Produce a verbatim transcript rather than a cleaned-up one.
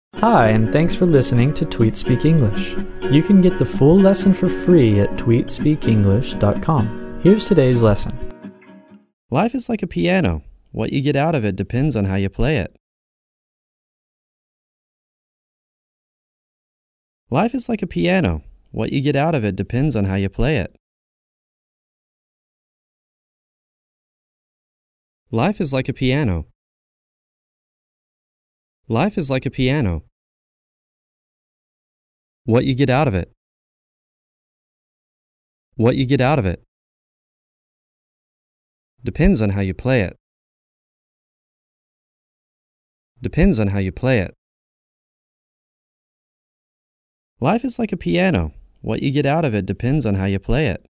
Hi, and thanks for listening to Tweet Speak English. You can get the full lesson for free at tweet speak english dot com. Here's today's lesson. Life is like a piano. What you get out of it depends on how you play it. Life is like a piano. What you get out of it depends on how you play it. Life is like a piano. Life is like a piano. What you get out of it. What you get out of it depends on how you play it. Depends on how you play it. Life is like a piano. What you get out of it depends on how you play it.